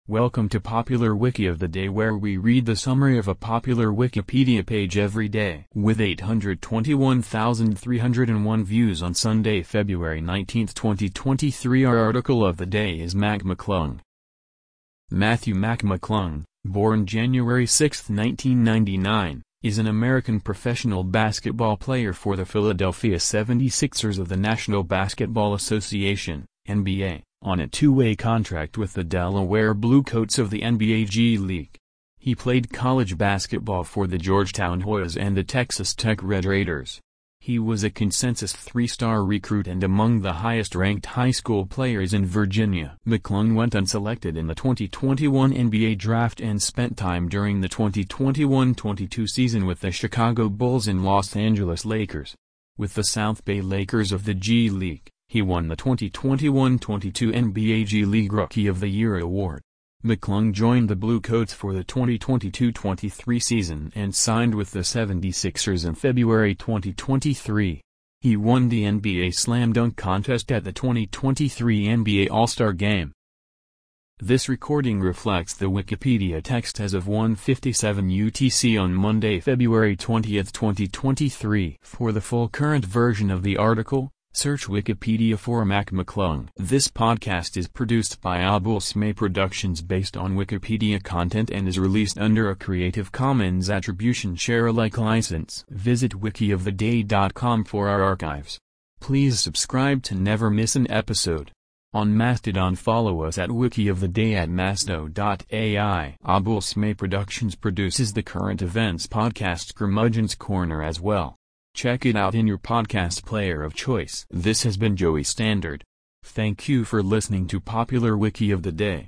Welcome to Popular Wiki of the Day, where we read the summary of a popular Wikipedia page every day. With 821,301 views on Sunday, February 19, 2023, our article of the day is Mac McClung. Matthew Mac McClung, born January 6, 1999, is an American professional basketball player for the Philadelphia 76ers of the National Basketball Association, NBA, on a two-way contract with the Delaware Bluecoats of the NBA G League. He played college basketball for the Georgetown Hoyas and the Texas Tech Red Raiders. He was a consensus three-star recruit and among the highest-ranked high school players in Virginia. McClung went unselected in the 2021 NBA Draft and spent time during the 2021-22 season with the Chicago Bulls and Los Angeles Lakers. With the South Bay Lakers of the G League, he won the 2021-22 NBA G League Rookie of the Year award. McClung joined the Bluecoats for the 2022-23 season and signed with the 76ers in February 2023. He won the NBA Slam Dunk Contest at the 2023 NBA All-Star Game. This recording reflects the Wikipedia text as of 1:57 UTC on Monday, February 20, 2023. For the full current version of the article, search Wikipedia for Mac McClung. This podcast is produced by Abul Smay Productions based on Wikipedia content and is released under a Creative Commons Attribution Share Alike license. Visit wikioftheday.com for our archives. Please subscribe to never miss an episode. On Mastodon, follow us at wikioftheday at masto.ai. Abul Smay Productions produces the Current Events podcast Curmudgeon's Corner as well. Check it out in your podcast player of choice. This has been Joey Standard. Thank you for listening to Popular Wiki of the Day.